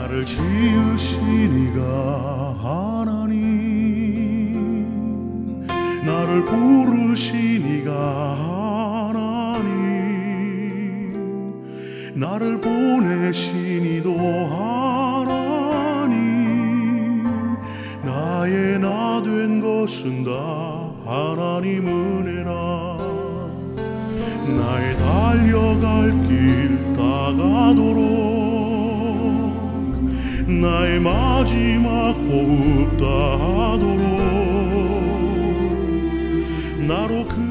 나를 지으신 이가 하나님, 나를 부르신 이가 하나님, 나를 보내신 이도 하나님, 나의 나 된 것은 다 하나님 은혜라. 나의 달려갈 길 다가도록 나의 마지막 호흡 다하도록 나로 그